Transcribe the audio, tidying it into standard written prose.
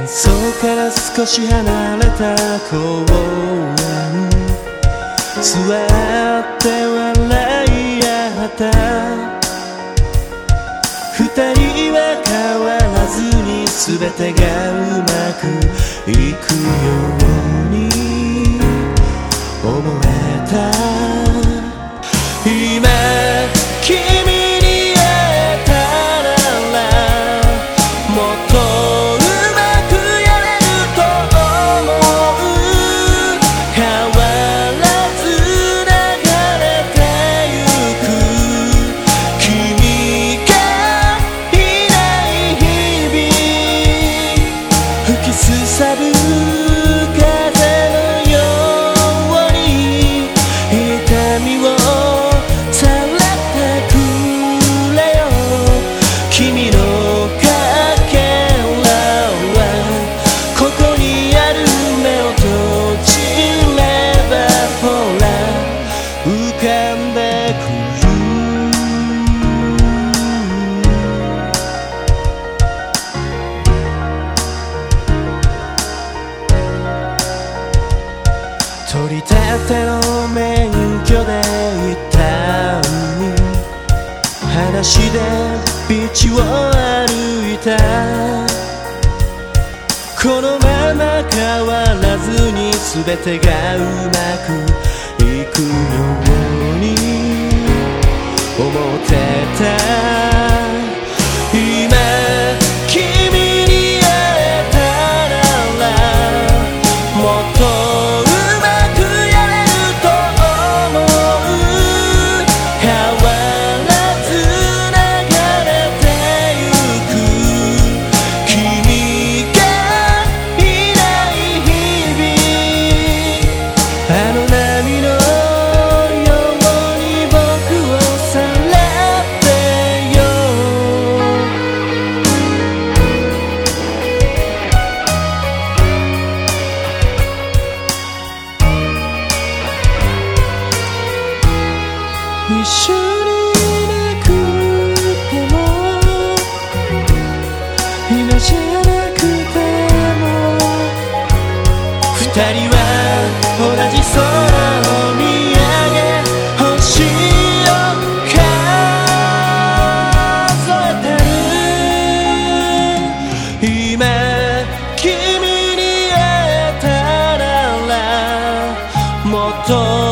喧騒から少し離れた公園、座って笑い合った二人は変わらずに全てがうまくいくように思えた。今君に会えたならもっとうまくやれると思う。変わらず流れてゆく君がいない日々、吹きすさぶ風のように痛みを君のかけらはここにある。目を閉じればほら浮かんでくる。取り立ての免許で行ったのに裸足で道を歩いた。このまま変わらずに全てがうまくいくように思ってた。今君に会えたならもっとうまくやれると思う。変わらずあの波のように僕をさらってよ。一緒になくても今じゃなくても二人は同じ空を見上げ星を数えてる。今君に会えたならもっと